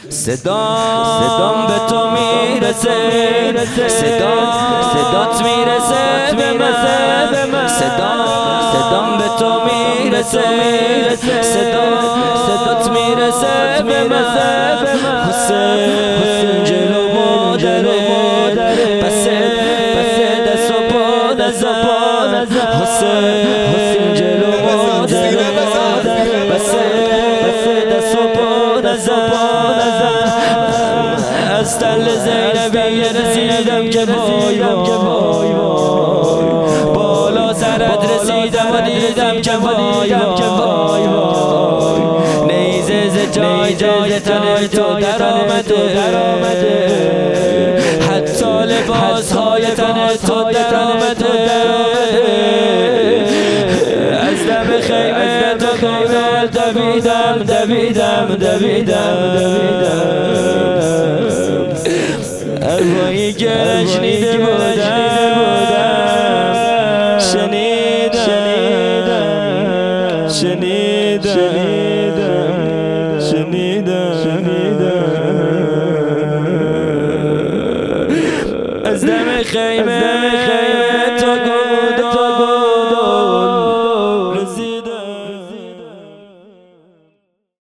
صدام به تو میرسه، صدات میرسه به من، صدام به تو میرسه، صدات میرسه به من. حسین جلو مادره، پس دست و پا نزن. حسین جلو مادره، پس دست و پا نزن. از تل زینبی رسیدم که وای وای، بالا سرت رسیدم و دیدم که وای وای، نیزه ز جای تن تو در آمده، حتی لباسهای تن تو در آمده. از دم خیمه تو دویدم